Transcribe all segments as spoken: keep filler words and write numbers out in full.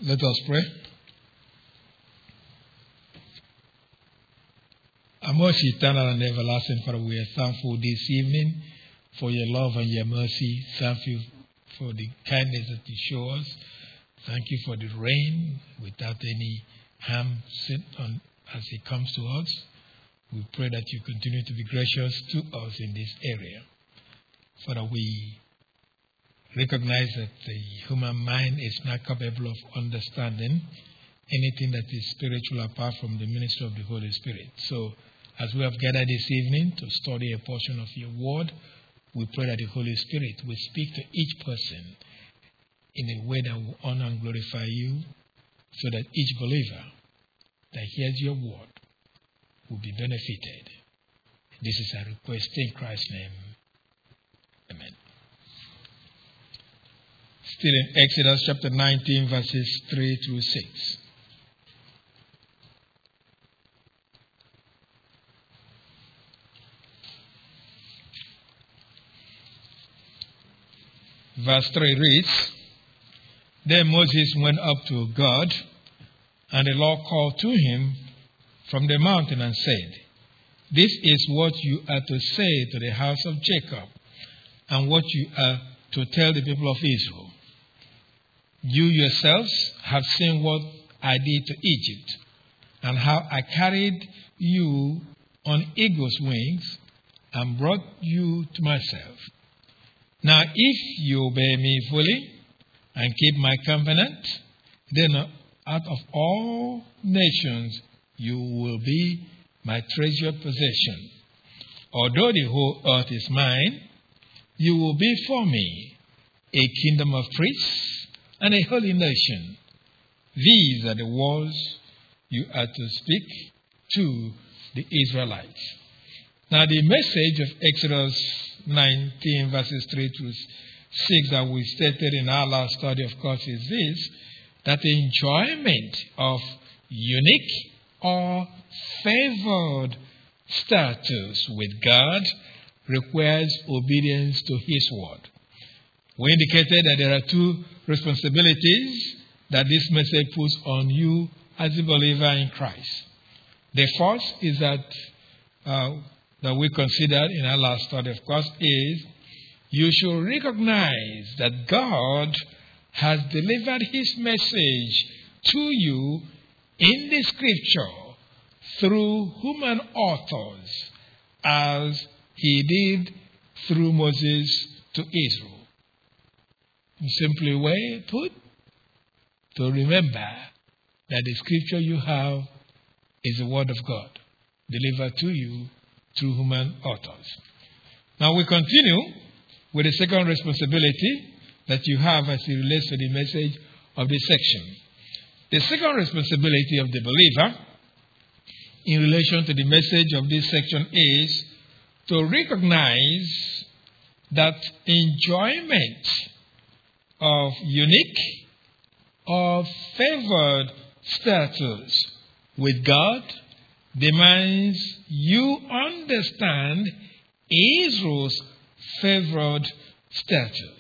Let us pray. Our most eternal and everlasting Father, we are thankful this evening for your love and your mercy. Thank you for the kindness that you show us. Thank you for the rain without any harm sent on as it comes to us. We pray that you continue to be gracious to us in this area. Father, we recognize that the human mind is not capable of understanding anything that is spiritual apart from the ministry of the Holy Spirit. So, as we have gathered this evening to study a portion of your word, we pray that the Holy Spirit will speak to each person in a way that will honor and glorify you, so that each believer that hears your word will be benefited. This is our request in Christ's name. Amen. Still in Exodus chapter nineteen, verses three through six. Verse three reads, Then Moses went up to God, and the Lord called to him from the mountain and said, This is what you are to say to the house of Jacob, and what you are to tell the people of Israel. You yourselves have seen what I did to Egypt, and how I carried you on eagle's wings and brought you to myself. Now if you obey me fully and keep my covenant, then out of all nations you will be my treasured possession. Although the whole earth is mine, you will be for me a kingdom of priests and a holy nation. These are the words you are to speak to the Israelites. Now the message of Exodus nineteen, verses three to six that we stated in our last study, of course, is this, that the enjoyment of unique or favored status with God requires obedience to His word. We indicated that there are two responsibilities that this message puts on you as a believer in Christ. The first is that uh, that we considered in our last study, of course, is you should recognize that God has delivered His message to you in the Scripture through human authors, as He did through Moses to Israel. In simply way put, to remember that the Scripture you have is the Word of God, delivered to you through human authors. Now we continue with the second responsibility that you have as it relates to the message of this section. The second responsibility of the believer in relation to the message of this section is to recognize that enjoyment of unique or favored status with God demands you understand Israel's favored status.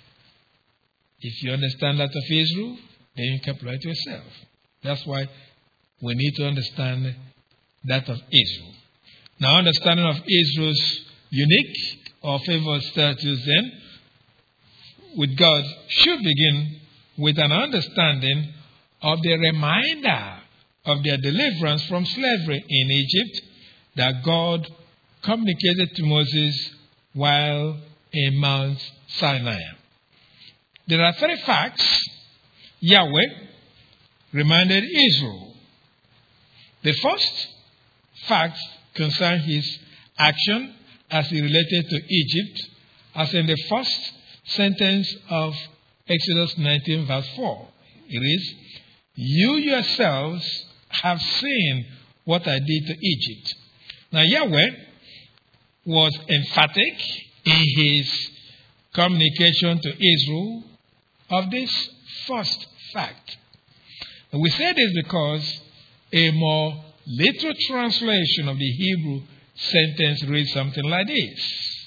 If you understand that of Israel, then you can apply it to yourself. That's why we need to understand that of Israel. Now, understanding of Israel's unique or favored status then with God should begin with an understanding of the reminder of their deliverance from slavery in Egypt that God communicated to Moses while in Mount Sinai. There are three facts Yahweh reminded Israel. The first fact concerns His action as He related to Egypt, as in the first sentence of Exodus nineteen, verse four. It is, You yourselves have seen what I did to Egypt. Now Yahweh was emphatic in His communication to Israel of this first fact. And we say this because a more literal translation of the Hebrew sentence reads something like this.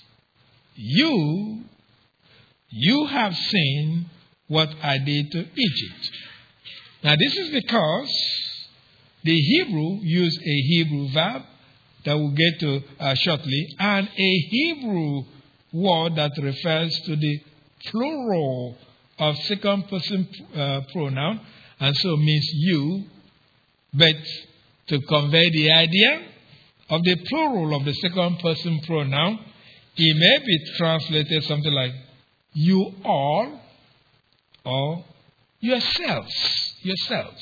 You, you have seen what I did to Egypt. Now, this is because the Hebrew used a Hebrew verb that we'll get to uh, shortly, and a Hebrew word that refers to the plural of second person uh, pronoun, and so means you, but to convey the idea of the plural of the second person pronoun, it may be translated something like you all or yourselves, yourselves,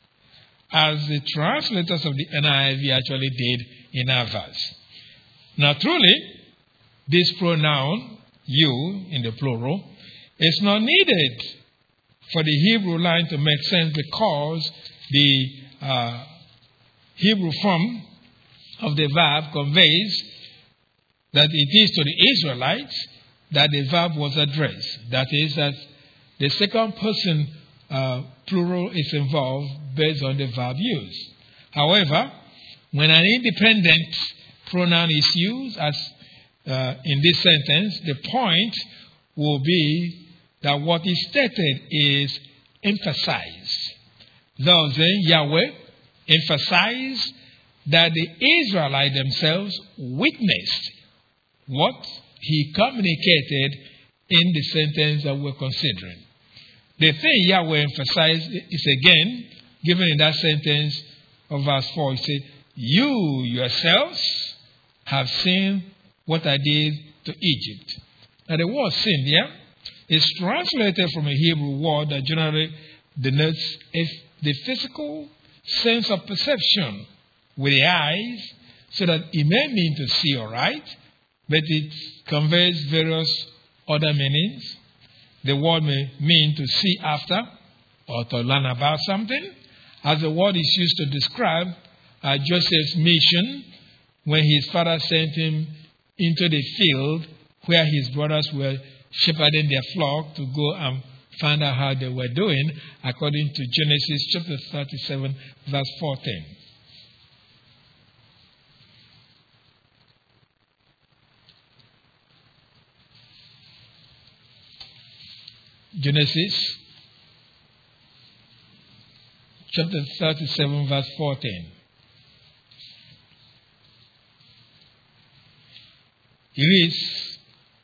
as the translators of the N I V actually did in our verse. Now, truly, this pronoun, you, in the plural, is not needed for the Hebrew line to make sense because the uh, Hebrew form of the verb conveys that it is to the Israelites that the verb was addressed. That is, that the second person uh, plural is involved based on the verb used. However, when an independent pronoun is used, as uh, in this sentence, the point will be that what is stated is emphasized. Thus, then, Yahweh emphasized that the Israelites themselves witnessed what he communicated in the sentence that we're considering. The thing Yahweh emphasized is again given in that sentence of verse four. He said, you yourselves have seen what I did to Egypt. Now the word sin here is translated from a Hebrew word that generally denotes the physical sense of perception with the eyes, so that it may mean to see aright, but it conveys various other meanings. The word may mean to see after or to learn about something, as the word is used to describe uh, Joseph's mission when his father sent him into the field where his brothers were shepherding their flock to go and find out how they were doing, according to Genesis chapter thirty-seven, verse fourteen. Genesis chapter thirty-seven, verse fourteen. It reads,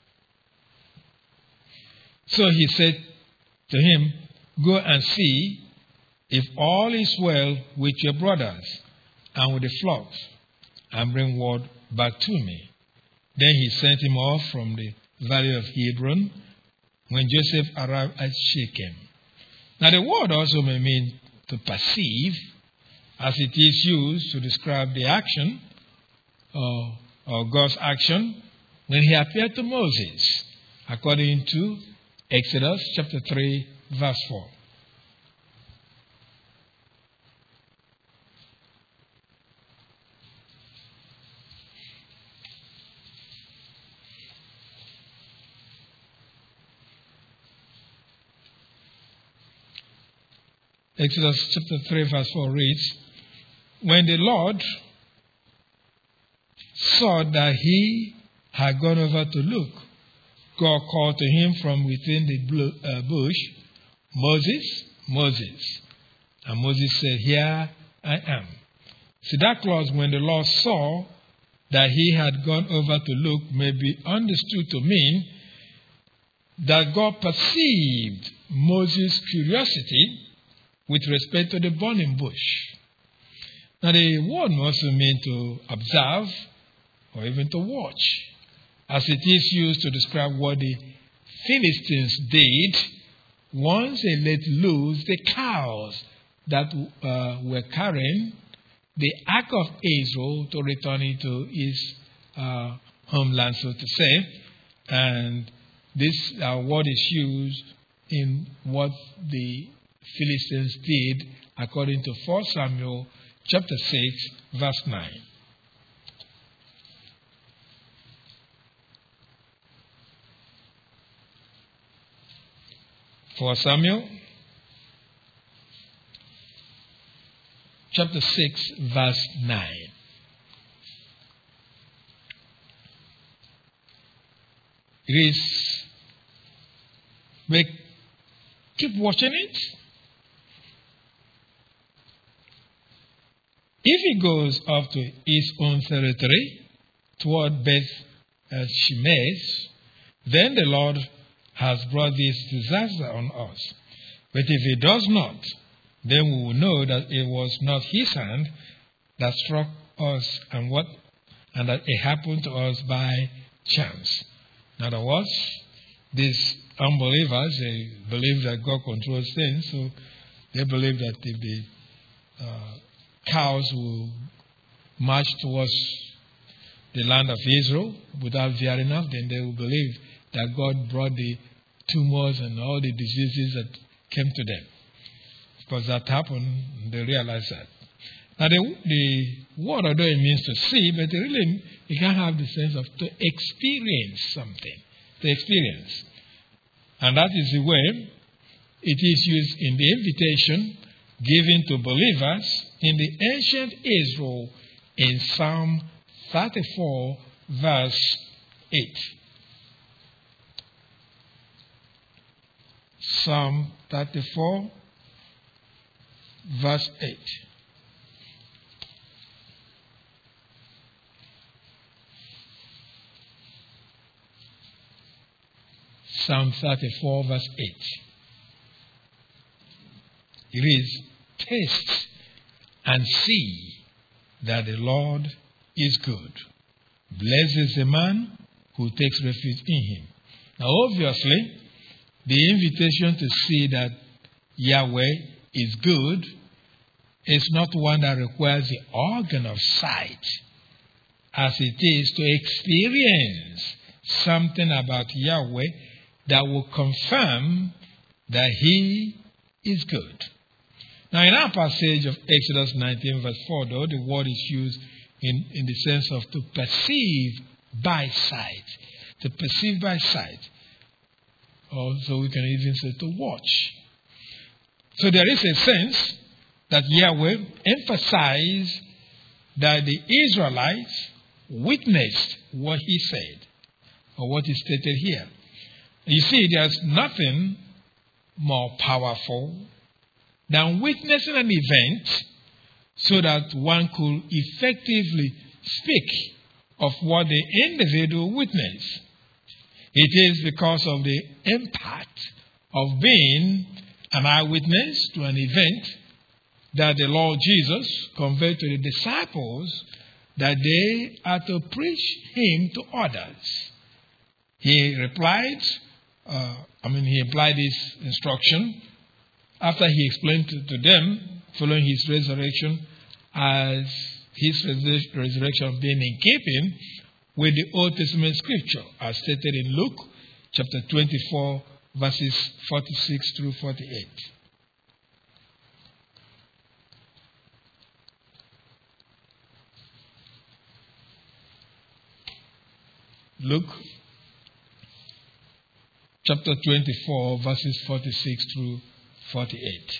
so he said to him, go and see if all is well with your brothers and with the flocks, and bring word back to me. Then he sent him off from the valley of Hebron when Joseph arrived at Shechem. Now the word also may mean to perceive, as it is used to describe the action or, or God's action when he appeared to Moses, according to Exodus chapter three, verse four. Exodus chapter three, verse four reads, when the Lord saw that he had gone over to look, God called to him from within the bush, Moses, Moses. And Moses said, here I am. See, that clause, when the Lord saw that he had gone over to look, may be understood to mean that God perceived Moses' curiosity with respect to the burning bush. Now, the word may also mean to observe or even to watch, as it is used to describe what the Philistines did once they let loose the cows that uh, were carrying the ark of Israel to return it to his uh, homeland, so to say. And this uh, word is used in what the Philistines did according to First Samuel chapter six, verse nine. First Samuel chapter six, verse nine. It is, we keep watching it. If he goes up to his own territory, toward Beth Shemesh, then the Lord has brought this disaster on us. But if he does not, then we will know that it was not his hand that struck us and what and that it happened to us by chance. In other words, these unbelievers, they believe that God controls things, so they believe that if the uh, cows will march towards the land of Israel without veering off, then they will believe that God brought the tumors and all the diseases that came to them. Because that happened, they realize that. Now, the, the word, although it means to see, but it really, it can have the sense of to experience something. To experience. And that is the way it is used in the invitation given to believers in the ancient Israel in Psalm thirty-four, verse eight. Psalm thirty-four, verse eight. Psalm thirty-four, verse eight. It is, taste and see that the Lord is good. Blessed is the man who takes refuge in him. Now, obviously, the invitation to see that Yahweh is good is not one that requires the organ of sight, as it is to experience something about Yahweh that will confirm that he is good. Now, in our passage of Exodus nineteen, verse four, though, the word is used in, in the sense of to perceive by sight. To perceive by sight. Or so we can even say to watch. So there is a sense that Yahweh emphasized that the Israelites witnessed what he said, or what is stated here. You see, there's nothing more powerful than witnessing an event so that one could effectively speak of what the individual witnessed. It is because of the impact of being an eyewitness to an event that the Lord Jesus conveyed to the disciples that they are to preach him to others. He replied, uh, I mean, he implied this instruction after he explained to, to them, following his resurrection, as his resurrection being in keeping with the Old Testament scripture, as stated in Luke chapter twenty-four, verses forty-six through forty-eight. Luke chapter twenty-four, verses forty-six through forty-eight.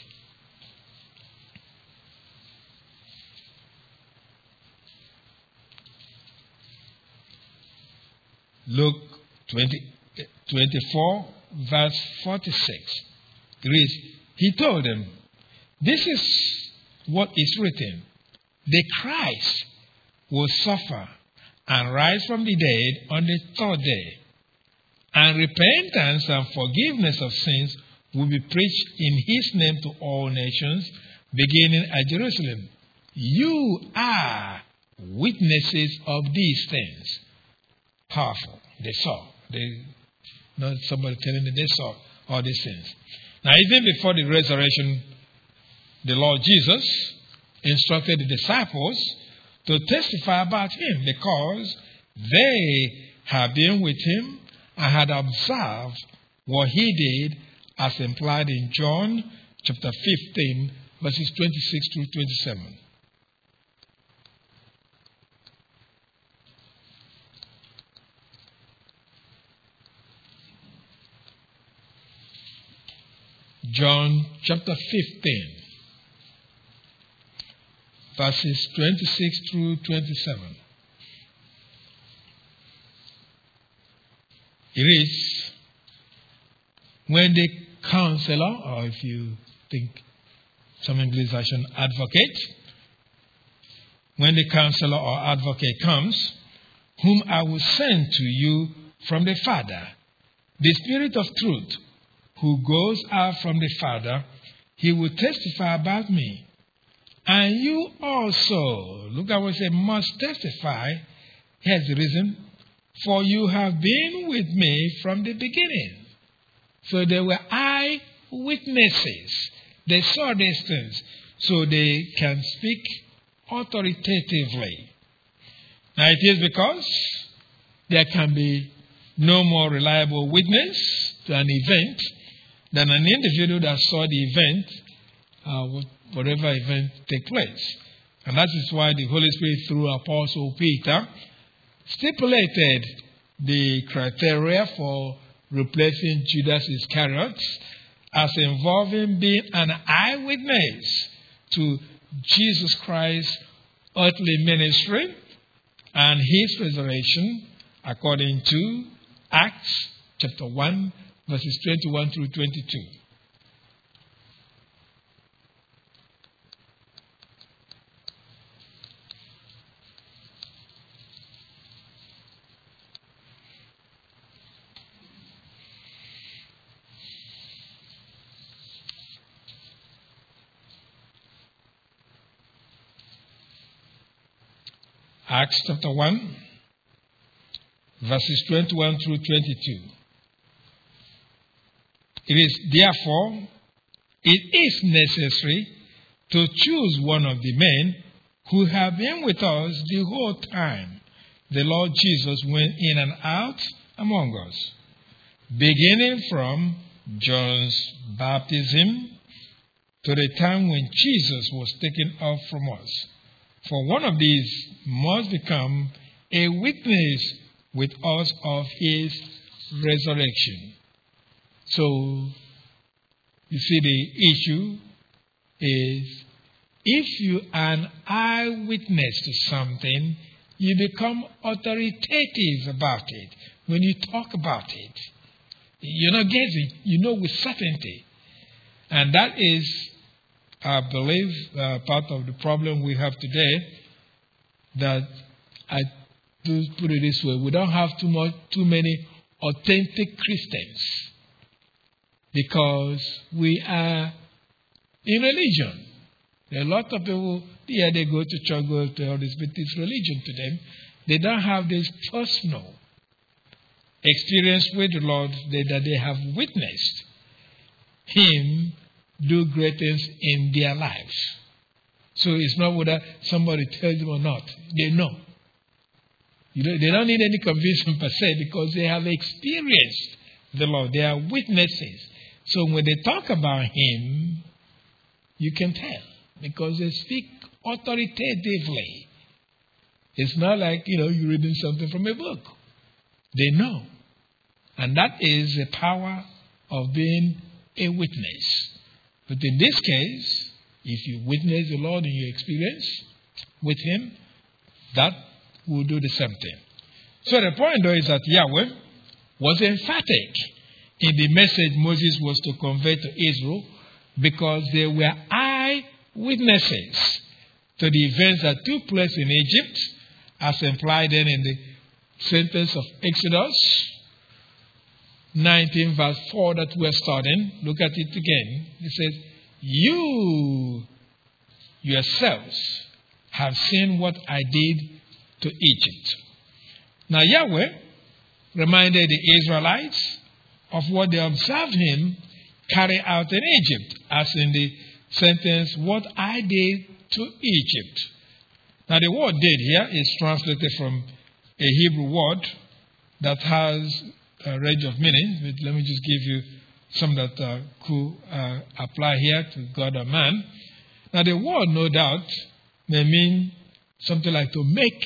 Luke twenty, twenty-four, verse forty-six. It reads, he told them, this is what is written. The Christ will suffer and rise from the dead on the third day. And repentance and forgiveness of sins will be preached in his name to all nations, beginning at Jerusalem. You are witnesses of these things. Powerful. They saw. They not somebody telling them they saw all these things. Now, even before the resurrection, the Lord Jesus instructed the disciples to testify about him because they had been with him and had observed what he did, as implied in John chapter fifteen, verses twenty-six through twenty-seven. John chapter fifteen, verses twenty-six through twenty-seven. It is when the counselor, or if you think some English version, advocate, when the counselor or advocate comes, whom I will send to you from the Father, the Spirit of truth, who goes out from the Father, he will testify about me. And you also, look at what it says, must testify. Here's the reason. For you have been with me from the beginning. So they were eyewitnesses. They saw these things. So they can speak authoritatively. Now it is because there can be no more reliable witness to an event than an individual that saw the event, uh, whatever event take place. And that is why the Holy Spirit, through Apostle Peter, stipulated the criteria for replacing Judas Iscariot as involving being an eyewitness to Jesus Christ's earthly ministry and his resurrection, according to Acts chapter one, verses twenty-one through twenty-two. Acts chapter one, verses twenty-one through twenty-two. It is therefore, it is necessary to choose one of the men who have been with us the whole time the Lord Jesus went in and out among us, beginning from John's baptism to the time when Jesus was taken up from us. For one of these must become a witness with us of his resurrection. So, you see, the issue is, if you are an eyewitness to something, you become authoritative about it. When you talk about it, you're not guessing, you know with certainty. And that is, I believe, uh, part of the problem we have today, that I do put it this way, we don't have too much, too many authentic Christians, because we are in religion. There are a lot of people, yeah, they go to church, go to all this, but it's religion to them. They don't have this personal experience with the Lord that they have witnessed him do great things in their lives. So it's not whether somebody tells them or not. They know. You know, they don't need any conviction per se, because they have experienced the Lord. They are witnesses. So when they talk about him, you can tell, because they speak authoritatively. It's not like, you know, you're reading something from a book. They know. And that is the power of being a witness. But in this case, if you witness the Lord in your experience with him, that will do the same thing. So the point, though, is that Yahweh was emphatic in the message Moses was to convey to Israel, because they were eyewitnesses to the events that took place in Egypt, as implied then in the sentence of Exodus nineteen, verse four that we're studying. Look at it again. It says, you yourselves have seen what I did to Egypt. Now Yahweh reminded the Israelites of what they observed him carry out in Egypt, as in the sentence, what I did to Egypt. Now the word did here is translated from a Hebrew word that has a range of meanings. But let me just give you some that uh, could uh, apply here to God or man. Now the word, no doubt, may mean something like to make,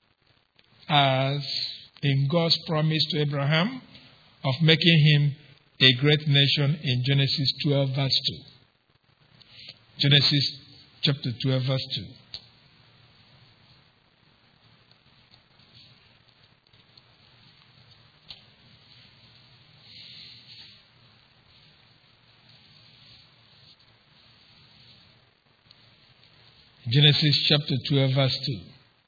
as in God's promise to Abraham of making him a great nation in Genesis twelve, verse two. Genesis chapter twelve, verse two. Genesis chapter twelve, verse two.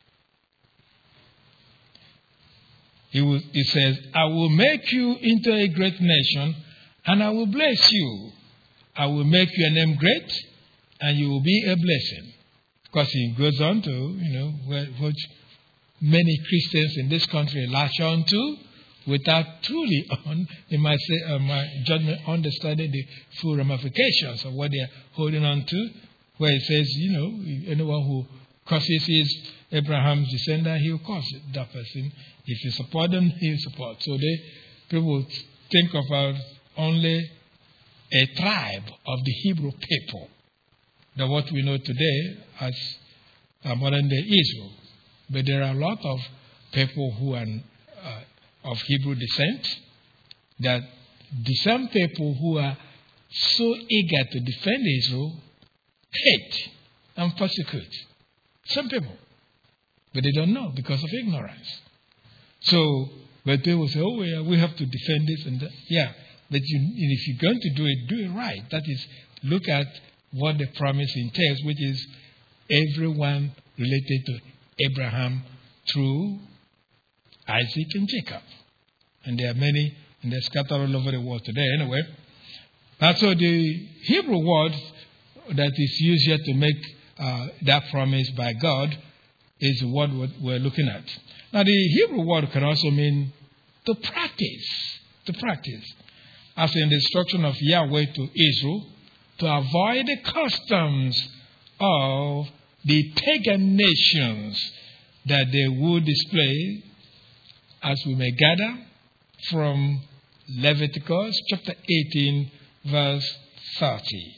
He, will, he says, I will make you into a great nation, and I will bless you. I will make your name great, and you will be a blessing. Because he goes on to, you know, which many Christians in this country latch on to without truly, on, in my, say, uh, my judgment, understanding the full ramifications of what they are holding on to, where it says, you know, anyone who curses his Abraham's descendant, he will curse that person. If you support them, he will support. So they people think about only a tribe of the Hebrew people, than what we know today as uh, modern-day Israel. But there are a lot of people who are uh, of Hebrew descent, that the same people who are so eager to defend Israel hate and persecute some people. But they don't know because of ignorance. So, but people say, oh, yeah, we have to defend this and that. Yeah, but you, if you're going to do it, do it right. That is, look at what the promise entails, which is everyone related to Abraham through Isaac and Jacob. And there are many, and they're scattered all over the world today anyway. And so the Hebrew word that is used here to make uh, that promise by God is the word we're looking at. Now, the Hebrew word can also mean to practice, to practice. As in the instruction of Yahweh to Israel, to avoid the customs of the pagan nations that they would display, as we may gather from Leviticus chapter eighteen, verse thirty.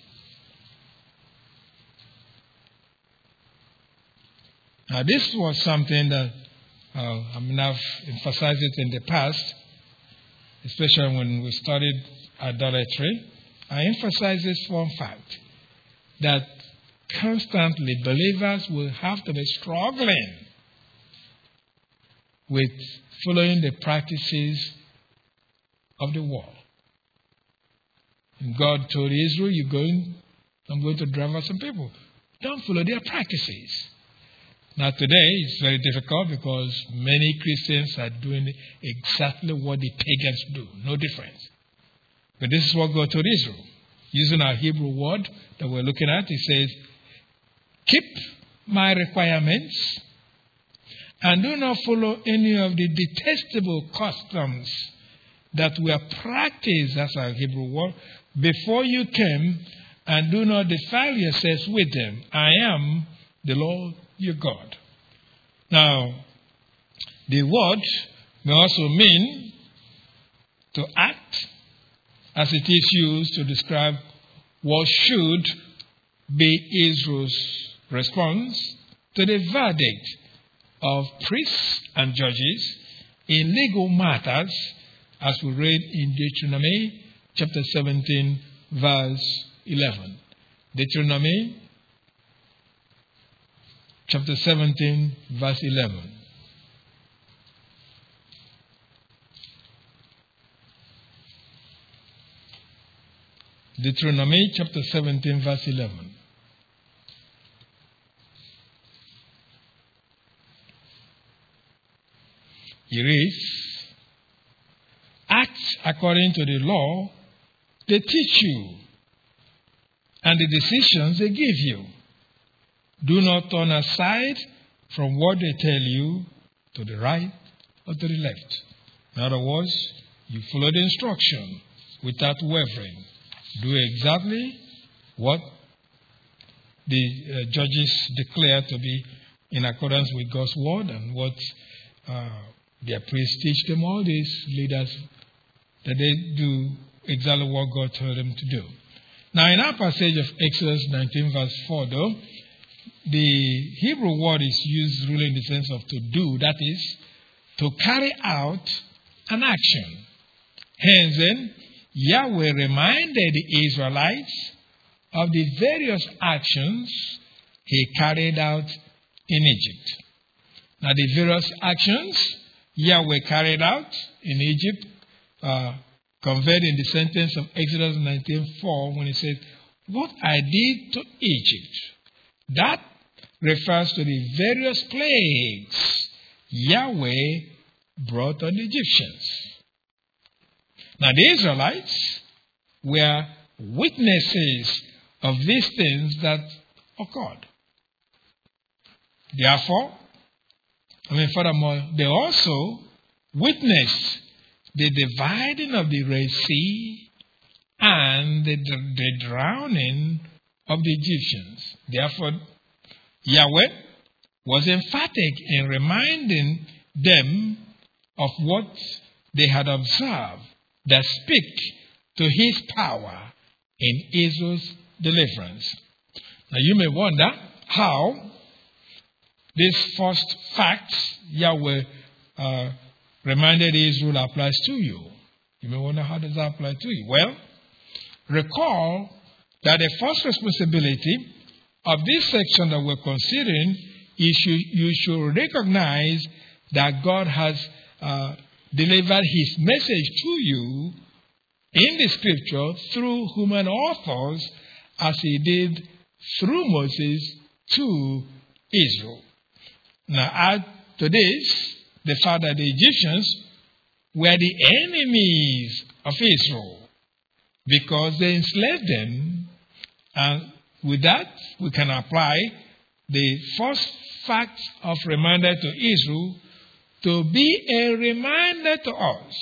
Now, this was something that uh, I mean, I've emphasized it in the past, especially when we studied idolatry. I emphasize this one fact, that constantly believers will have to be struggling with following the practices of the world. And God told Israel, you're going, I'm going to drive out some people. Don't follow their practices. Now today it's very difficult because many Christians are doing exactly what the pagans do. No difference. But this is what God told Israel. Using our Hebrew word that we're looking at, He says, keep my requirements and do not follow any of the detestable customs that were practiced, as our Hebrew word, before you came, and do not defile yourselves with them. I am the Lord your God. Now, the word may also mean to act, as it is used to describe what should be Israel's response to the verdict of priests and judges in legal matters, as we read in Deuteronomy chapter seventeen, verse eleven. Deuteronomy chapter seventeen, verse eleven. Deuteronomy chapter seventeen, verse eleven. It reads, act according to the law they teach you and the decisions they give you. Do not turn aside from what they tell you to the right or to the left. In other words, you follow the instruction without wavering. Do exactly what the uh, judges declare to be in accordance with God's word and what uh, their priests teach them, all these leaders, that they do exactly what God told them to do. Now, in our passage of Exodus nineteen, verse four, though, the Hebrew word is used really in the sense of to do, that is, to carry out an action. Hence, then, Yahweh reminded the Israelites of the various actions He carried out in Egypt. Now, the various actions Yahweh carried out in Egypt, uh, conveyed in the sentence of Exodus nineteen four, when He says, what I did to Egypt, that refers to the various plagues Yahweh brought on the Egyptians. Now the Israelites were witnesses of these things that occurred. Therefore, I mean, furthermore, they also witnessed the dividing of the Red Sea and the, the drowning of the Egyptians. Therefore, Yahweh was emphatic in reminding them of what they had observed that speak to his power in Israel's deliverance. Now you may wonder how this first fact Yahweh uh, reminded Israel applies to you. You may wonder, how does that apply to you? Well, recall that the first responsibility of this section that we're considering is you, you should recognize that God has uh, delivered his message to you in the scripture through human authors, as he did through Moses to Israel. Now add to this the fact that the Egyptians were the enemies of Israel because they enslaved them. And with that, we can apply the first fact of reminder to Israel to be a reminder to us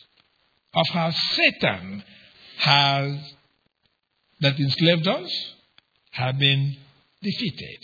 of how Satan has, that enslaved us, have been defeated.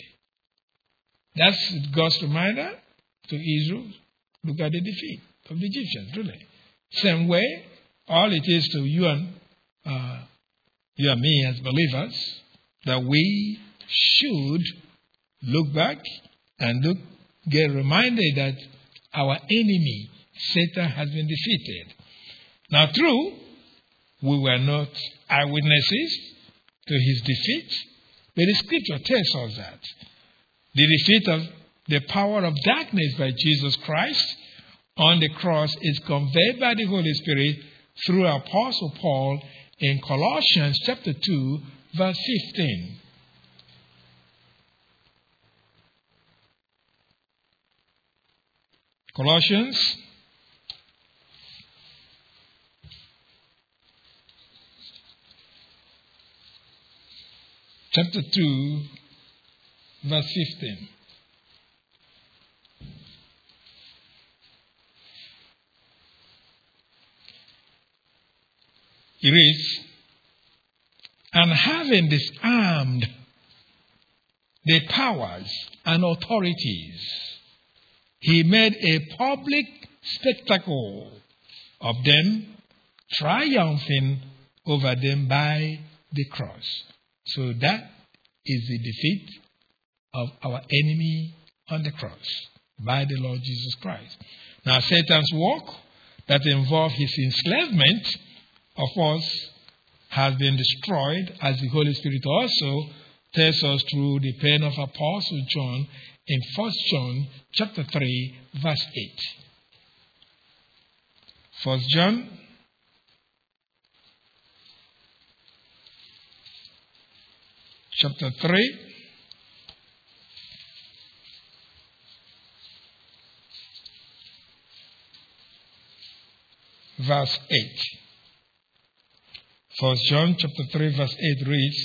That's God's reminder to Israel. Look at the defeat of the Egyptians, really. Same way, all it is to you and uh, you and me as believers, that we should look back and look, get reminded that our enemy, Satan, has been defeated. Now, true, we were not eyewitnesses to his defeat, but the scripture tells us that the defeat of the power of darkness by Jesus Christ on the cross is conveyed by the Holy Spirit through Apostle Paul in Colossians chapter two, verse fifteen. Colossians chapter two, verse fifteen. It reads, and having disarmed the powers and authorities, he made a public spectacle of them, triumphing over them by the cross. So that is the defeat of our enemy on the cross by the Lord Jesus Christ. Now, Satan's work that involved his enslavement of us has been destroyed, as the Holy Spirit also tells us through the pen of Apostle John in First John chapter three, verse eight. First John chapter three, verse eight. First John chapter three, verse eight reads,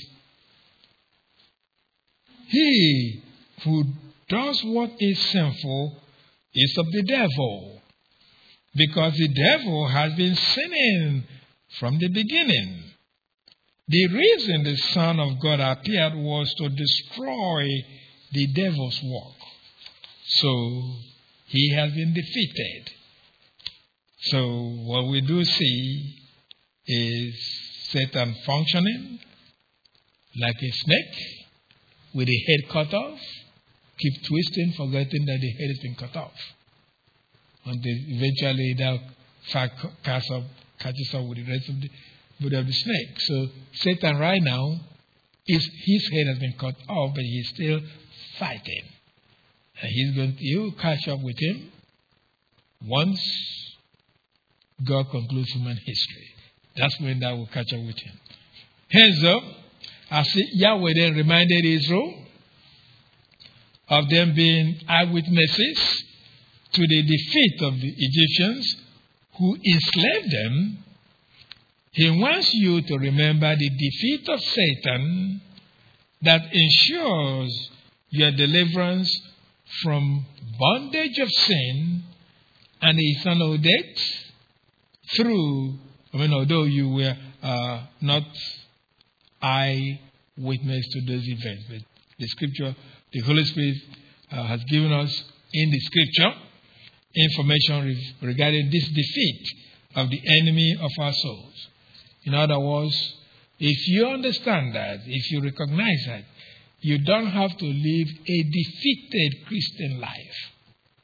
he who does what is sinful is of the devil, because the devil has been sinning from the beginning. The reason the Son of God appeared was to destroy the devil's work. So he has been defeated. So what we do see is Satan functioning like a snake with the head cut off, keep twisting, forgetting that the head has been cut off. Until eventually that fact up, catches up with the rest of the body of the snake. So Satan right now, is, his head has been cut off, but he's still fighting. And he's going to, you catch up with him once God concludes human history. That's when that will catch up with him. Hence, though, as Yahweh then reminded Israel of them being eyewitnesses to the defeat of the Egyptians who enslaved them, he wants you to remember the defeat of Satan that ensures your deliverance from bondage of sin and eternal death through, I mean, although you were uh, not eyewitness to those events, but the scripture, the Holy Spirit uh, has given us in the scripture information re- regarding this defeat of the enemy of our souls. In other words, if you understand that, if you recognize that, you don't have to live a defeated Christian life.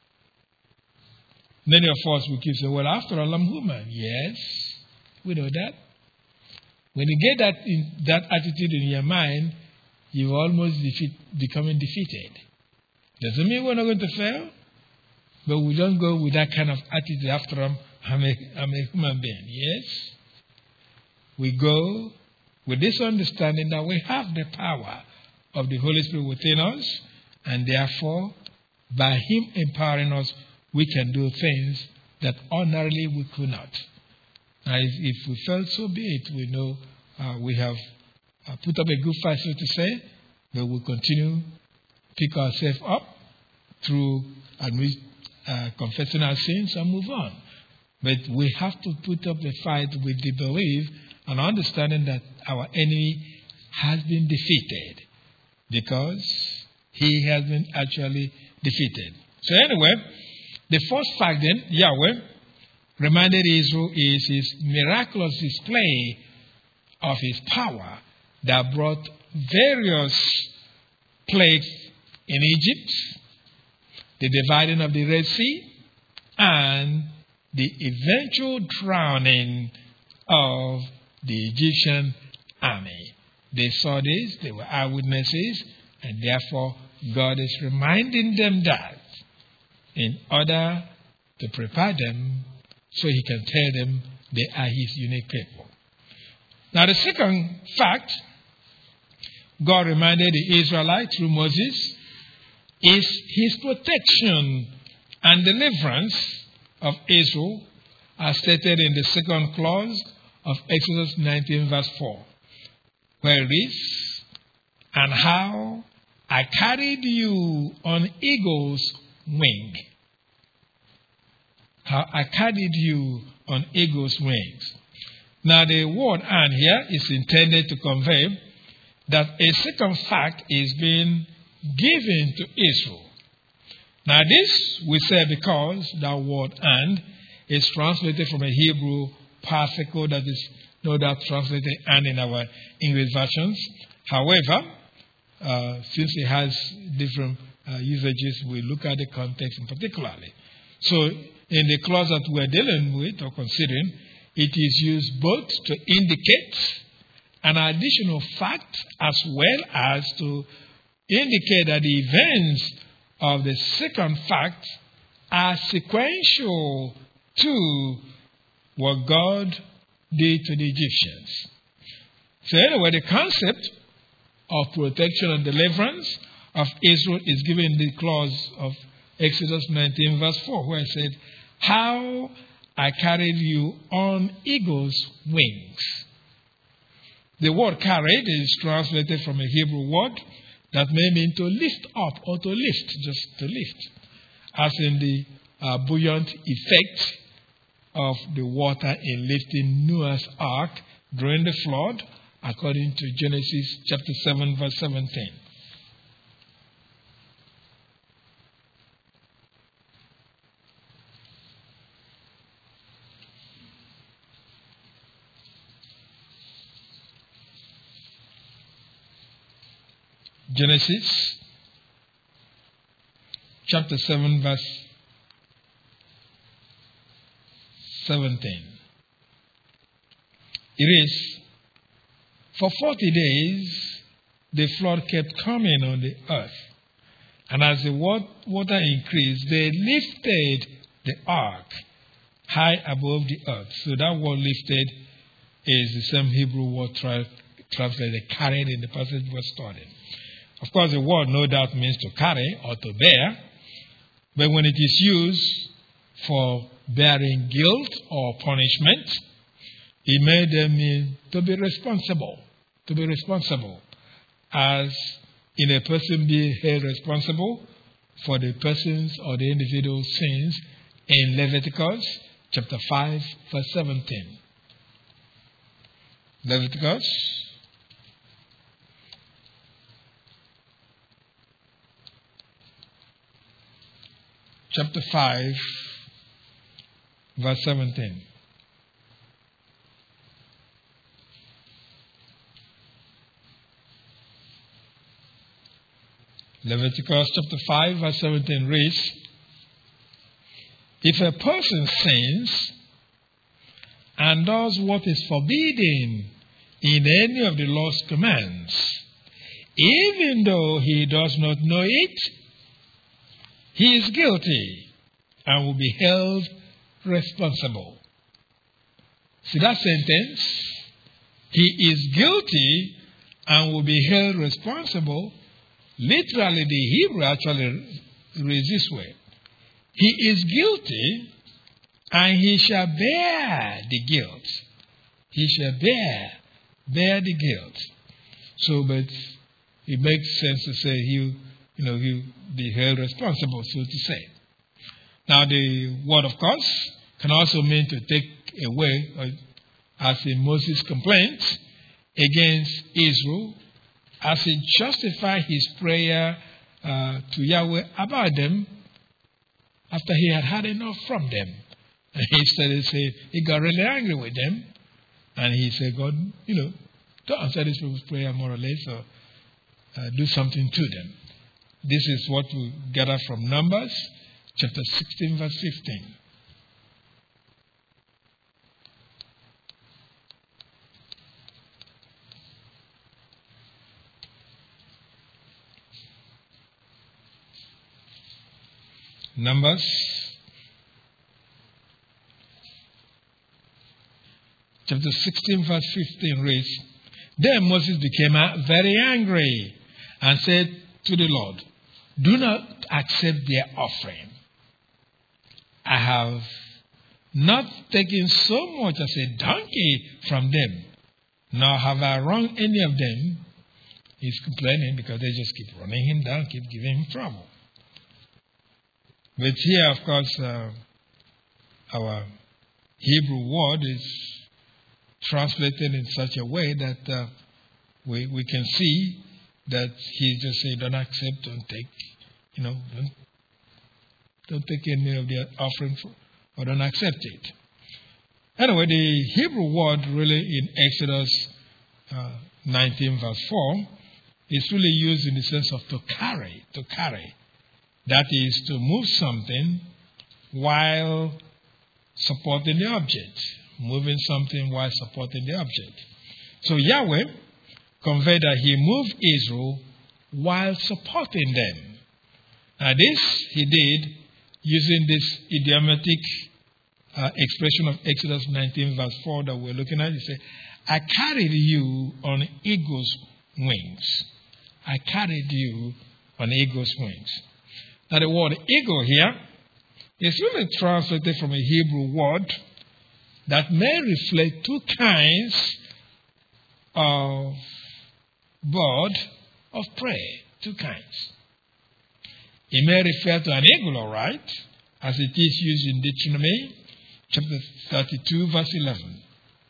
Many of us will keep saying, well, after all, I'm human. Yes, we know that. When you get that in, that attitude in your mind, you're almost defeat, becoming defeated. Doesn't mean we're not going to fail, but we don't go with that kind of attitude after all, I'm a, I'm a human being. Yes, we go with this understanding that we have the power of the Holy Spirit within us, and therefore, by Him empowering us, we can do things that ordinarily we could not. Now, if, if we felt, so be it. We know uh, we have uh, put up a good fight, so to say, but we'll continue pick ourselves up through admit, uh, confessing our sins and move on. But we have to put up a fight with the belief and understanding that our enemy has been defeated, because he has been actually defeated. So anyway, the first fact then, Yahweh reminded Israel is his miraculous display of his power that brought various plagues in Egypt, the dividing of the Red Sea, and the eventual drowning of the Egyptian army. They saw this, they were eyewitnesses, and therefore God is reminding them that in order to prepare them so he can tell them they are his unique people. Now the second fact God reminded the Israelites through Moses is his protection and deliverance of Israel, as stated in the second clause of Exodus nineteen verse four, where it is, and how I carried you on eagle's wing. How I carried you on eagle's wings. Now the word "and" here is intended to convey that a second fact is being given to Israel. Now this we say because that word "and" is translated from a Hebrew particle that is no doubt translated "and" in our English versions. However, uh, since it has different uh, usages, we look at the context in particularly. So in the clause that we're dealing with or considering, it is used both to indicate an additional fact as well as to indicate that the events of the second fact are sequential to what God did to the Egyptians. So anyway, the concept of protection and deliverance of Israel is given in the clause of Exodus nineteen verse four, where it said, how I carried you on eagle's wings. The word carried is translated from a Hebrew word that may mean to lift up or to lift, just to lift, as in the uh, buoyant effect of the water in lifting Noah's ark during the flood, according to Genesis chapter seven, verse seventeen. Genesis chapter seven, verse seventeen. It is, for forty days the flood kept coming on the earth, and as the water increased, they lifted the ark high above the earth. So that word lifted is the same Hebrew word tra- translated carried in the passage we're studying. Of course, the word no doubt means to carry or to bear, but when it is used for bearing guilt or punishment, it may then mean to be responsible, to be responsible, as in a person being held responsible for the person's or the individual's sins in Leviticus chapter five, verse seventeen. Leviticus chapter five, verse seventeen. Leviticus chapter five, verse seventeen reads, if a person sins and does what is forbidden in any of the Lord's commands, even though he does not know it, he is guilty and will be held responsible. See that sentence? He is guilty and will be held responsible. Literally, the Hebrew actually reads this way. He is guilty and he shall bear the guilt. He shall bear, bear the guilt. So, but it makes sense to say he, you know, he'll be held responsible, so to say. Now, the word, of course, can also mean to take away, as in Moses' complaint against Israel, as he justified his prayer uh, to Yahweh about them after he had had enough from them. And he started to say, he got really angry with them. And he said, God, you know, don't answer this people's prayer more or less, or uh, do something to them. This is what we gather from Numbers, chapter sixteen, verse fifteen. Numbers chapter sixteen, verse fifteen reads, then Moses became very angry and said to the Lord, do not accept their offering. I have not taken so much as a donkey from them, nor have I wronged any of them. He's complaining because they just keep running him down, keep giving him trouble. But here, of course, uh, our Hebrew word is translated in such a way that uh, we we can see that he just said, don't accept, don't take, you know, don't, don't take any of their offering for, or don't accept it. Anyway, the Hebrew word really in Exodus uh, nineteen, verse four, is really used in the sense of to carry, to carry. That is to move something while supporting the object. Moving something while supporting the object. So Yahweh conveyed that he moved Israel while supporting them. Now this he did using this idiomatic uh, expression of Exodus nineteen, verse four that we're looking at. He said, I carried you on eagle's wings. I carried you on eagle's wings. Now the word eagle here is really translated from a Hebrew word that may reflect two kinds of bird of prey. Two kinds. It may refer to an eagle, all right, as it is used in Deuteronomy chapter thirty-two, verse eleven.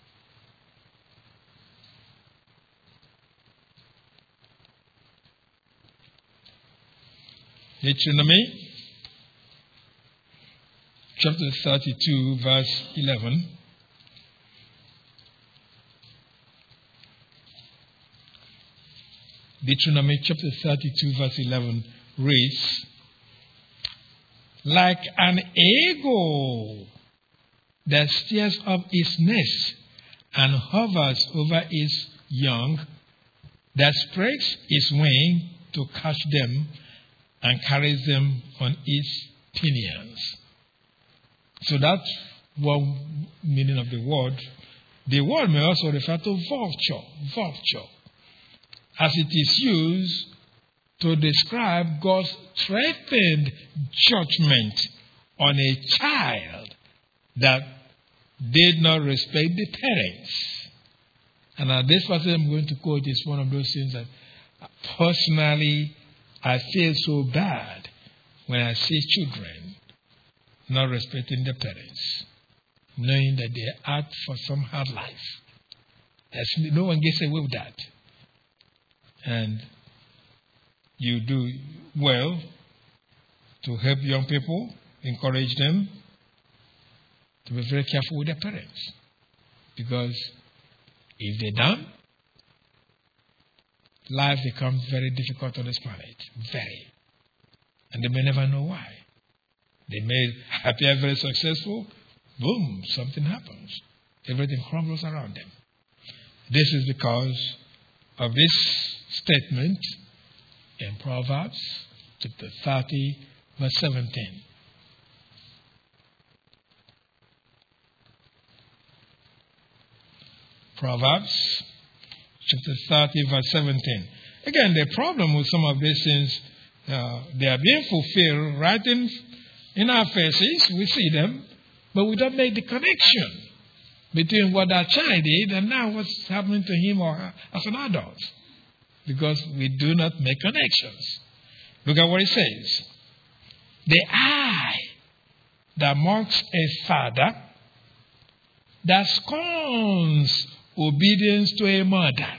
Deuteronomy chapter thirty-two, verse eleven. Deuteronomy chapter thirty-two, verse eleven reads, like an eagle that stirs up its nest and hovers over its young, that spreads its wing to catch them and carries them on its pinions. So that's one meaning of the word. The word may also refer to vulture, vulture, as it is used to describe God's threatened judgment on a child that did not respect the parents. And now this passage I'm going to quote is one of those things that personally I feel so bad when I see children not respecting their parents, knowing that they act for some hard life. That's, no one gets away with that. And you do well to help young people, encourage them to be very careful with their parents. Because if they don't, life becomes very difficult on this planet. Very. And they may never know why. They may appear very successful. Boom, something happens. Everything crumbles around them. This is because of this statement in Proverbs chapter thirty, verse seventeen. Proverbs chapter thirty, verse seventeen. Again, the problem with some of these things, uh, they are being fulfilled right in, in our faces. We see them, but we don't make the connection between what that child did and now what's happening to him or her as an adult. Because we do not make connections. Look at what it says. The eye that mocks a father, that scorns obedience to a mother,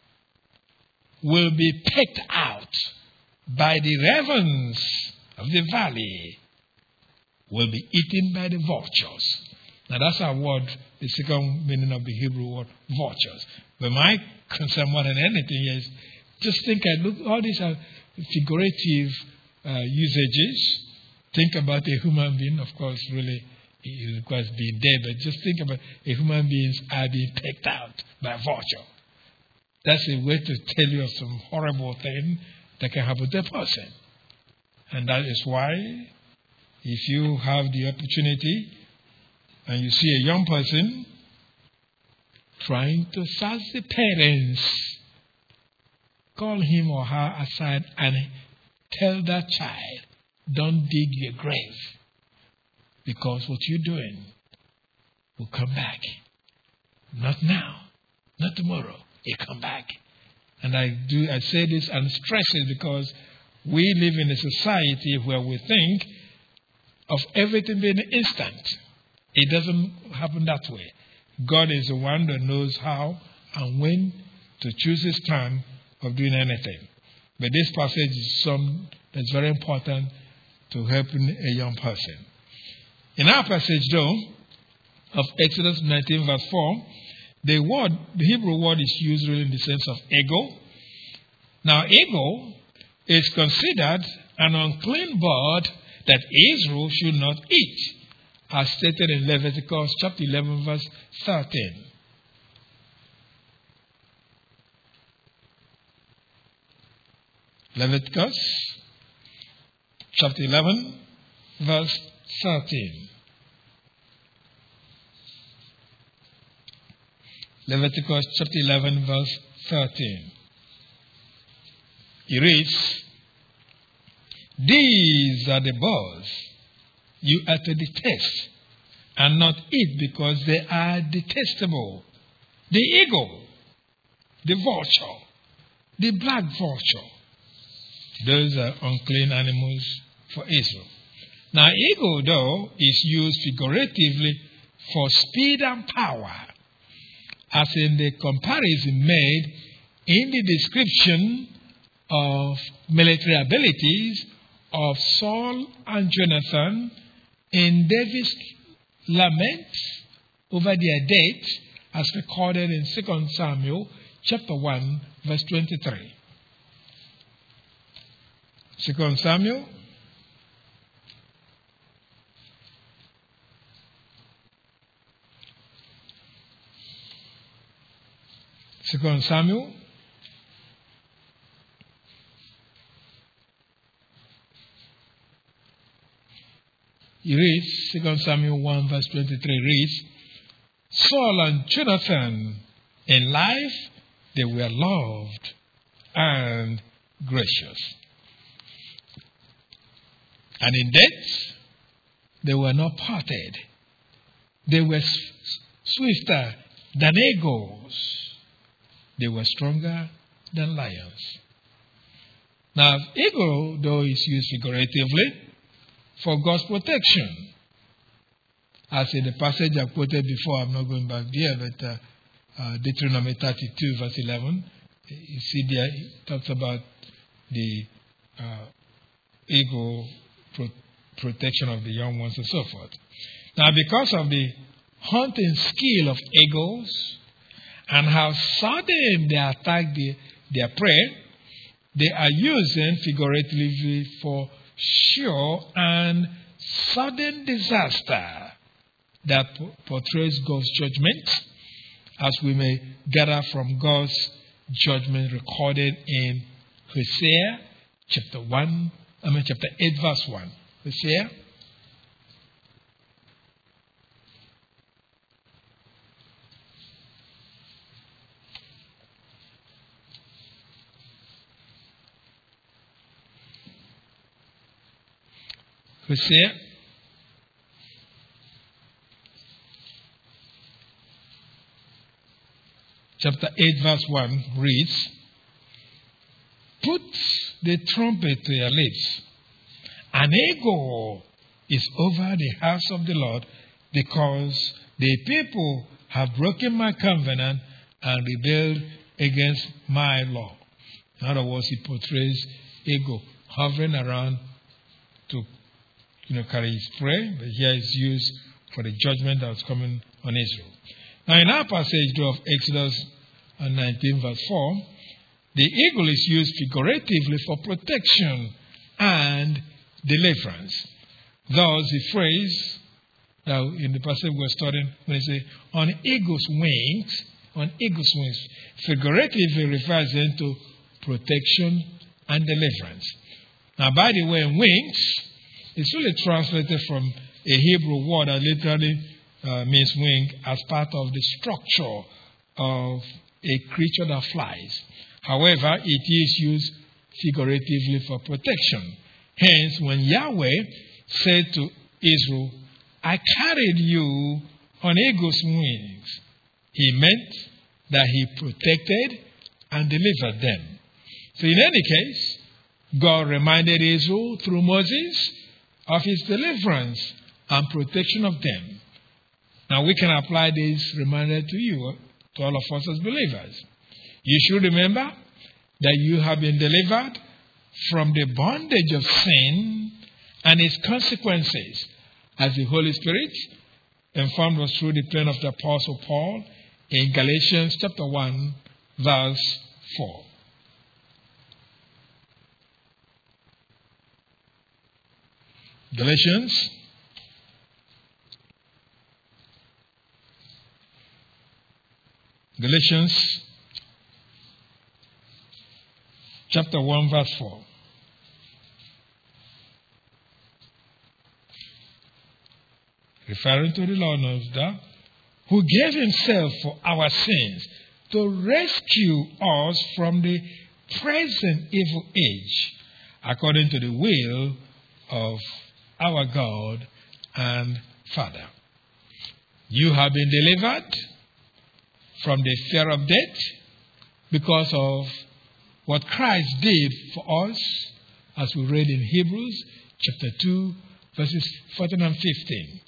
will be pecked out by the ravens of the valley, will be eaten by the vultures. Now that's our word, the second meaning of the Hebrew word, vultures. But my concern more than anything is, just think, I look, all these are figurative uh, usages. Think about a human being, of course, really, it requires being dead, but just think about a human being's eye being pecked out by a vulture. That's a way to tell you of some horrible thing that can happen to a person. And that is why, if you have the opportunity and you see a young person trying to sass the parents, call him or her aside and tell that child, don't dig your grave, because what you're doing will come back. Not now, not tomorrow, it come back. And I do I say this and stress it because we live in a society where we think of everything being instant. It doesn't happen that way. God is the one that knows how and when to choose his time of doing anything. But this passage is some that's very important to helping a young person. In our passage, though, of Exodus nineteen, verse four, the word, the Hebrew word is used really in the sense of ego. Now, ego is considered an unclean bird that Israel should not eat, as stated in Leviticus chapter eleven, verse thirteen. Leviticus chapter eleven, verse thirteen. Leviticus chapter eleven, verse thirteen. It reads, "These are the birds you are to detest, and not eat because they are detestable: the eagle, the vulture, the black vulture. Those are unclean animals for Israel." Now, eagle, though, is used figuratively for speed and power, as in the comparison made in the description of military abilities of Saul and Jonathan in David's lament over their death, as recorded in Second Samuel chapter one, verse twenty-three. Second Samuel Second Samuel He reads, Second Samuel one, verse twenty-three reads, "Saul and Jonathan, in life, they were loved and gracious." And in death, they were not parted. They were swifter than eagles. They were stronger than lions. Now, eagle, though, is used figuratively for God's protection. As in the passage I quoted before, I'm not going back there, but uh, uh, Deuteronomy thirty-two, verse eleven, you see there, it talks about the uh, eagle pro- protection of the young ones and so forth. Now, because of the hunting skill of eagles and how sudden they attack the, their prey, they are using figuratively for sure and sudden disaster that portrays God's judgment, as we may gather from God's judgment recorded in Hosea chapter one, I mean chapter eight, verse one. Hosea. Hosea chapter eight, verse one reads, "Put the trumpet to your lips. An eagle is over the house of the Lord, because the people have broken my covenant and rebelled against my law." In other words, it portrays eagle hovering around to you know, carry his prey, but here it's used for the judgment that was coming on Israel. Now, in our passage of Exodus nineteen, verse four, the eagle is used figuratively for protection and deliverance. Thus, the phrase that in the passage we're studying, when it says, on eagle's wings, on eagle's wings, figuratively refers then to protection and deliverance. Now, by the way, wings is really translated from a Hebrew word that literally uh, means wing as part of the structure of a creature that flies. However, it is used figuratively for protection. Hence, when Yahweh said to Israel, "I carried you on eagle's wings," he meant that he protected and delivered them. So in any case, God reminded Israel through Moses of his deliverance and protection of them. Now we can apply this reminder to you, to all of us as believers. You should remember that you have been delivered from the bondage of sin and its consequences, as the Holy Spirit informed us through the pen of the Apostle Paul in Galatians chapter one, verse four. Galatians Galatians chapter one, verse four. Referring to the Lord knows that, who gave himself for our sins to rescue us from the present evil age, according to the will of our God and Father. You have been delivered from the fear of death because of what Christ did for us, as we read in Hebrews chapter two, verses fourteen and fifteen.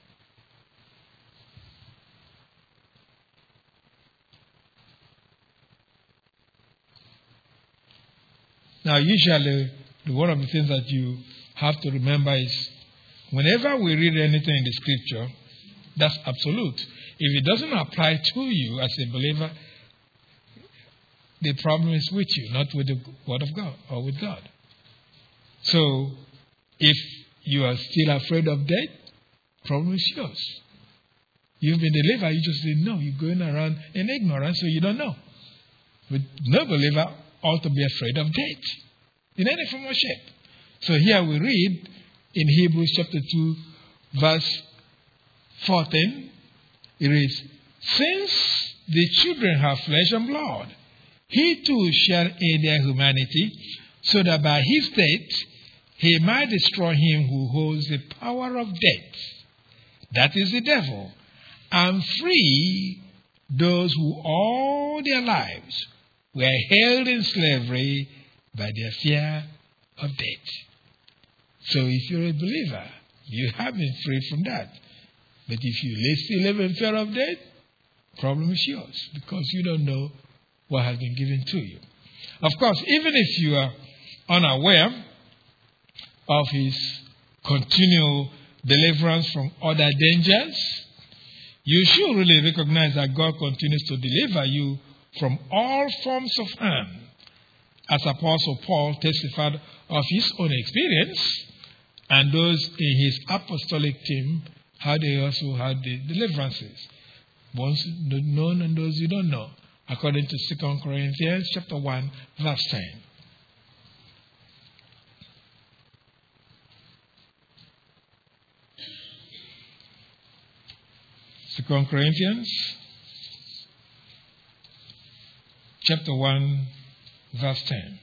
Now, usually, one of the things that you have to remember is whenever we read anything in the scripture, that's absolute. If it doesn't apply to you as a believer, the problem is with you, not with the Word of God or with God. So, if you are still afraid of death, problem is yours. You've been delivered, you just didn't know. You're going around in ignorance, so you don't know. But no believer ought to be afraid of death in any form or shape. So here we read in Hebrews chapter two, verse fourteen, it reads, "Since the children have flesh and blood, he too shall in their humanity, so that by his death he might destroy him who holds the power of death, that is the devil, and free those who all their lives were held in slavery by their fear of death. So if you're a believer, you have been freed from that. But if you still live in fear of death, problem is yours, because you don't know what has been given to you. Of course, even if you are unaware of his continual deliverance from other dangers, you should really recognize that God continues to deliver you from all forms of harm, as Apostle Paul testified of his own experience, and those in his apostolic team, how they also had the deliverances, ones known and those you don't know, according to Second Corinthians chapter one, verse ten. Second Corinthians chapter one, verse ten.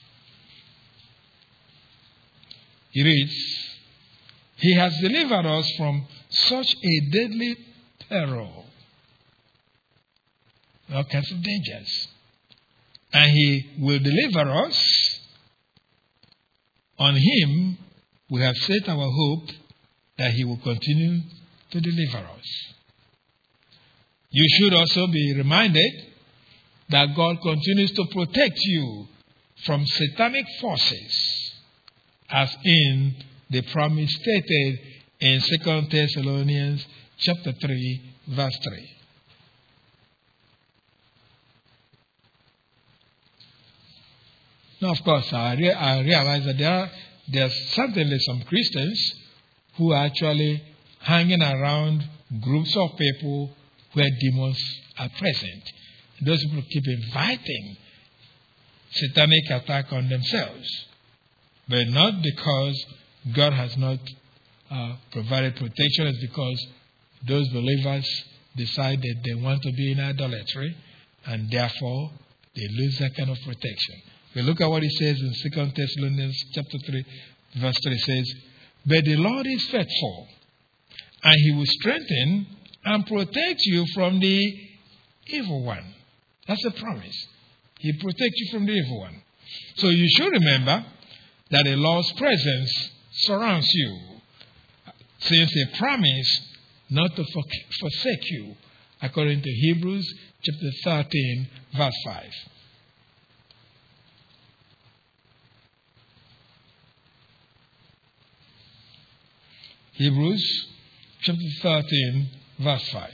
He reads, He has delivered us from such a deadly peril, all kinds of dangers, and He will deliver us. On Him we have set our hope that He will continue to deliver us. You should also be reminded that God continues to protect you from satanic forces, as in the promise stated in Second Thessalonians chapter three, verse three. Now, of course, I, re- I realize that there are there's certainly some Christians who are actually hanging around groups of people where demons are present. Those people keep inviting satanic attack on themselves, but not because God has not uh, provided protection. It's because those believers decide that they want to be in idolatry, and therefore they lose that kind of protection. We look at what he says in Second Thessalonians chapter three, verse three. Says, "But the Lord is faithful, and He will strengthen and protect you from the evil one." That's a promise. He protects you from the evil one. So you should remember that the Lord's presence surrounds you, since He promised not to forsake you, according to Hebrews chapter thirteen, verse five. Hebrews chapter thirteen, verse five.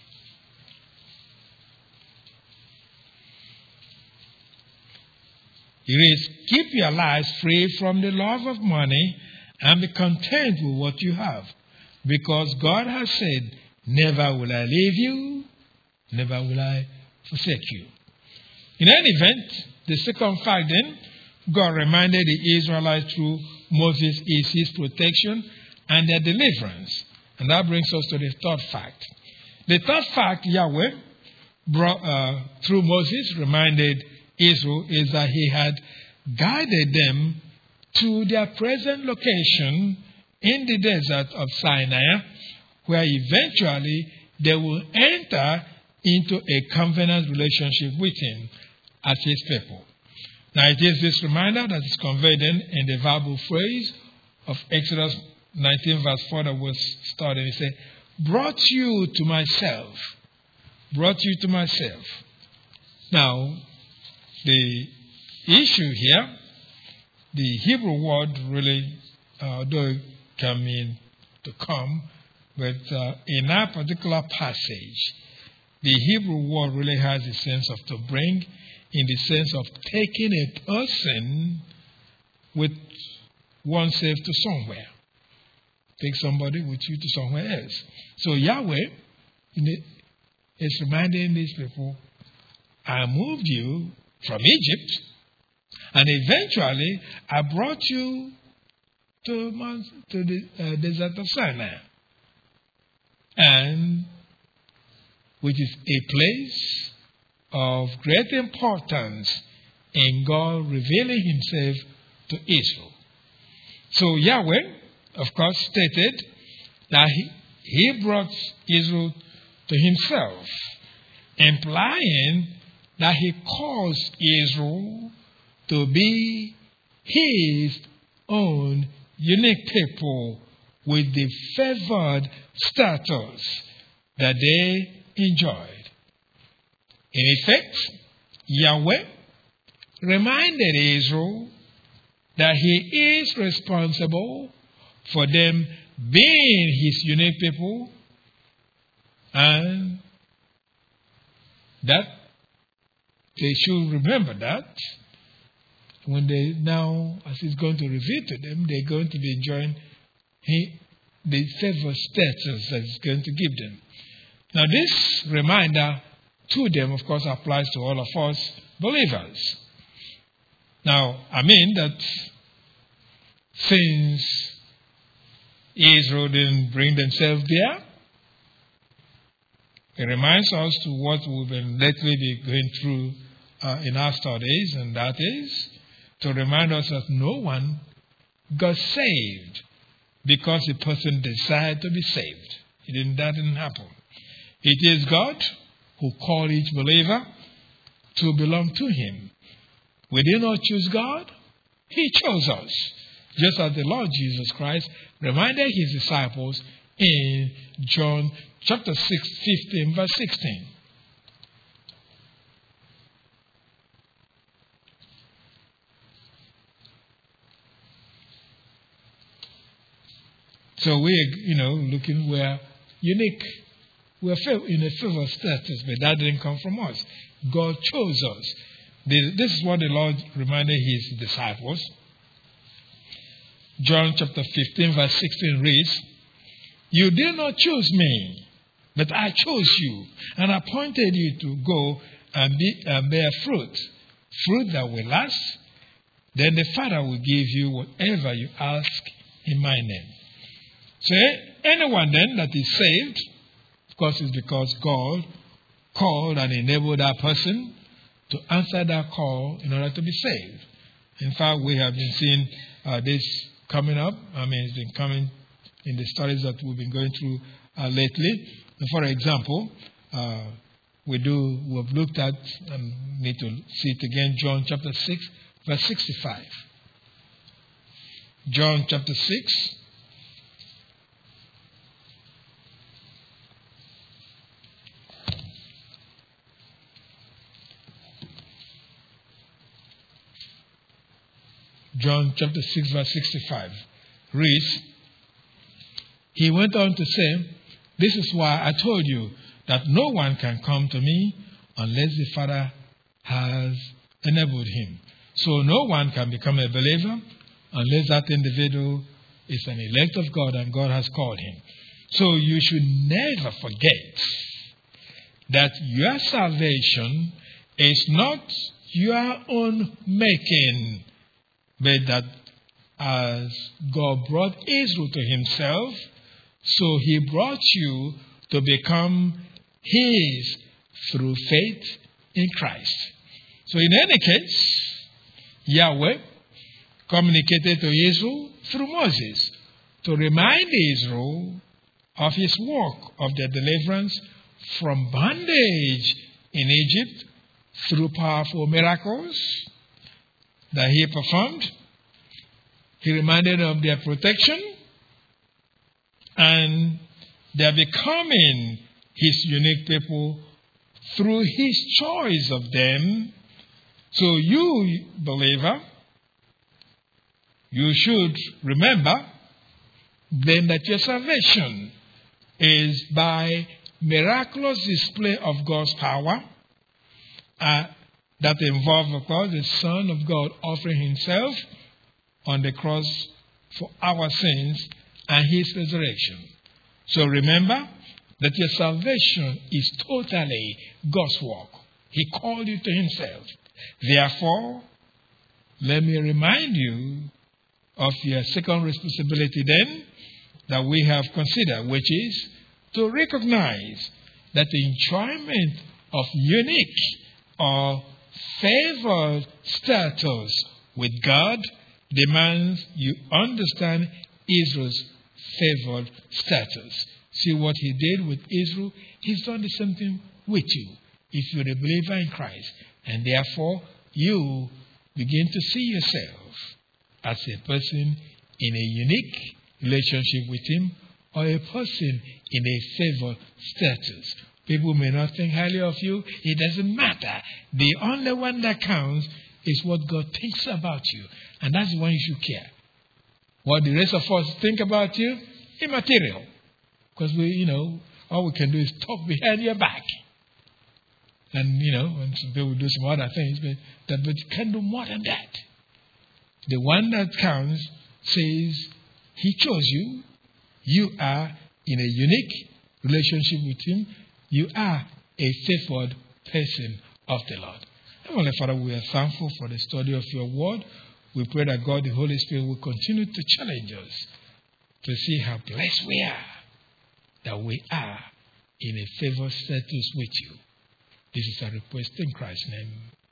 It reads, "Keep your lives free from the love of money and be content with what you have, because God has said, 'Never will I leave you, never will I forsake you.'" In any event, the second fact then, God reminded the Israelites through Moses is His protection and their deliverance. And that brings us to the third fact. The third fact Yahweh brought uh, through Moses reminded Israel is that He had guided them to their present location in the desert of Sinai, where eventually they will enter into a covenant relationship with Him as His people. Now it is this reminder that is conveyed in, in the verbal phrase of Exodus nineteen, verse four, that was started. He said, "Brought you to myself." Brought you to myself. Now, the issue here, the Hebrew word really, uh, although it can mean to come, but uh, in that particular passage, the Hebrew word really has a sense of to bring, in the sense of taking a person with oneself to somewhere. Take somebody with you to somewhere else. So Yahweh is reminding these people, I moved you from Egypt, and eventually I brought you to, Mount, to the uh, desert of Sinai, and which is a place of great importance in God revealing Himself to Israel. So Yahweh, of course, stated that he, he brought Israel to himself, implying that he caused Israel to be his own unique people with the favored status that they enjoyed. In effect, Yahweh reminded Israel that he is responsible for them being his unique people, and that they should remember that when they now, as he's going to reveal to them, they're going to be enjoying he, the favored status that he's going to give them. Now, this reminder to them, of course, applies to all of us believers. Now, I mean that since Israel didn't bring themselves there, it reminds us to what we've been lately be going through uh, in our studies, and that is to remind us that no one got saved because a person decided to be saved. It didn't, that didn't happen. It is God who called each believer to belong to him. We did not choose God. He chose us. Just as the Lord Jesus Christ reminded his disciples in John chapter six, fifteen, verse sixteen. So we're, you know, looking, we're unique. We're in a favored status, but that didn't come from us. God chose us. This is what the Lord reminded his disciples. John chapter fifteen, verse sixteen reads, "You did not choose me, but I chose you and appointed you to go and be, uh, bear fruit, fruit that will last. Then the Father will give you whatever you ask in my name." So anyone then that is saved, of course, is because God called and enabled that person to answer that call in order to be saved. In fact, we have been seeing uh, this coming up. I mean, it's been coming in the studies that we've been going through uh, lately. And for example, uh, we do we've looked at and need to see it again. John chapter six, verse sixty-five. John chapter six. John chapter six, verse sixty-five reads, he went on to say, "This is why I told you that no one can come to me unless the Father has enabled him." So no one can become a believer unless that individual is an elect of God and God has called him. So you should never forget that your salvation is not your own making, but that as God brought Israel to himself, so he brought you to become his through faith in Christ. So in any case, Yahweh communicated to Israel through Moses to remind Israel of his work of their deliverance from bondage in Egypt through powerful miracles that he performed. He reminded them of their protection and their becoming his unique people through his choice of them. So you, believer, you should remember then that your salvation is by miraculous display of God's power uh, that involve, of course, the Son of God offering himself on the cross for our sins and his resurrection. So remember that your salvation is totally God's work. He called you to himself. Therefore, let me remind you of your second responsibility then that we have considered, which is to recognize that the enjoyment of unique or favored status with God demands you understand Israel's favored status. See what he did with Israel? He's done the same thing with you if you're a believer in Christ. And therefore, you begin to see yourself as a person in a unique relationship with him or a person in a favored status. People may not think highly of you. It doesn't matter. The only one that counts is what God thinks about you. And that's the one you should care. What the rest of us think about you, immaterial. Because we, you know, all we can do is talk behind your back. And, you know, and some people do some other things, but, that, but you can't do more than that. The one that counts says he chose you. You are in a unique relationship with him. You are a favored person of the Lord. Heavenly Father, we are thankful for the study of your word. We pray that God, the Holy Spirit, will continue to challenge us to see how blessed we are, that we are in a favored status with you. This is a request in Christ's name.